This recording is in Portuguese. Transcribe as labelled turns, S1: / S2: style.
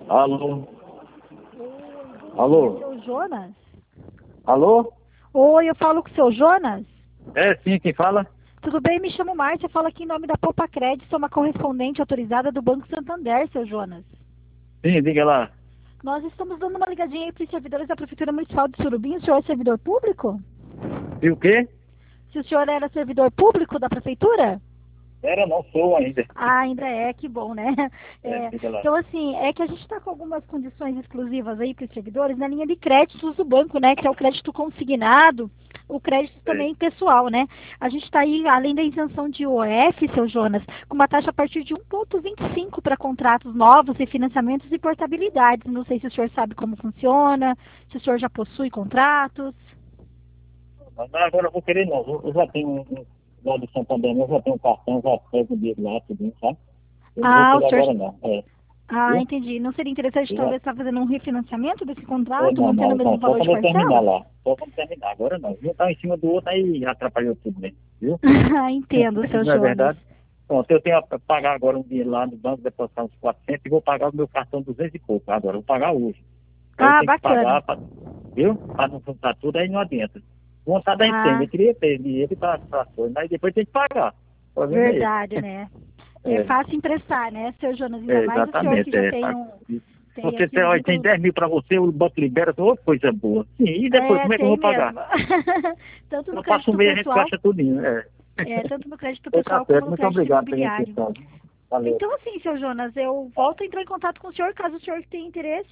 S1: Alô?
S2: Oi,
S1: Alô?
S2: seu Jonas?
S1: Alô?
S2: Oi, eu falo com o seu Jonas?
S1: É, sim, quem fala?
S2: Tudo bem? Me chamo Márcia, falo aqui em nome da Poupa Crédito, sou uma correspondente autorizada do Banco Santander, seu Jonas.
S1: Sim, diga lá.
S2: Nós estamos dando uma ligadinha aí para os servidores da Prefeitura Municipal de Surubim. O senhor é servidor público?
S1: E o quê?
S2: Se o senhor era servidor público da Prefeitura?
S1: Era, não sou ainda.
S2: Ah, ainda é, que bom, né?
S1: É,
S2: É,
S1: diga lá.
S2: então, assim, é que a gente está com algumas condições exclusivas aí para os servidores na linha de créditos do banco, né? Que é o crédito consignado, o crédito
S1: É.
S2: também pessoal, né? A gente está aí, além da isenção de IOF, seu Jonas, com uma taxa a partir de 1,25 para contratos novos, refinanciamentos e portabilidades. Não sei se o senhor sabe como funciona, se o senhor já possui contratos.
S1: Mas agora eu vou querer não. Eu já tenho lá de Santander, eu já tenho um cartão, já pego o dinheiro lá, tudo, sabe? Eu não vou
S2: Ah, o
S1: querer
S2: senhor.
S1: agora não. É,
S2: Ah,
S1: viu?
S2: entendi. Não seria interessante
S1: Já,
S2: talvez estar fazendo um refinanciamento desse
S1: é,
S2: contrato,
S1: não,
S2: mantendo o
S1: não,
S2: mesmo
S1: não. Só
S2: valor de
S1: quando eu terminar
S2: parcela?
S1: lá. Só quando terminar. Agora não. Um tá em cima do outro, aí atrapalhou tudo mesmo. Viu?
S2: Entendo, seu
S1: Não é
S2: Jonas.
S1: verdade? Pronto, eu tenho a pagar agora um dinheiro lá no banco, depositar uns 400 e vou pagar o meu cartão 200 e pouco. Agora, eu vou pagar hoje. Aí eu
S2: Ah,
S1: tenho que
S2: bacana.
S1: pagar, viu? Para não juntar tudo, aí não adianta. Vontade a gente tem,
S2: Ah,
S1: eu queria ter dinheiro para coisa, mas depois tem que pagar. O problema é esse.
S2: verdade, né? É
S1: É,
S2: fácil emprestar, né, seu Jonas? Ainda mais o senhor que
S1: exatamente.
S2: já
S1: É,
S2: tem tem
S1: você
S2: aqui
S1: tem,
S2: um
S1: olha, tem
S2: vínculo.
S1: 10 mil para você, o banco libera, ô, coisa boa. Sim, e depois,
S2: É,
S1: como é que eu
S2: tem
S1: vou pagar?
S2: mesmo. Tanto no
S1: Eu passo um
S2: crédito
S1: mês, a gente
S2: pessoal,
S1: gasta tudinho. É.
S2: tanto no crédito
S1: Então tá
S2: pessoal como
S1: certo,
S2: no
S1: muito
S2: crédito
S1: obrigado pela
S2: imobiliário.
S1: atenção. Valeu.
S2: Então, assim, seu Jonas, eu volto a entrar em contato com o senhor caso o senhor tenha interesse.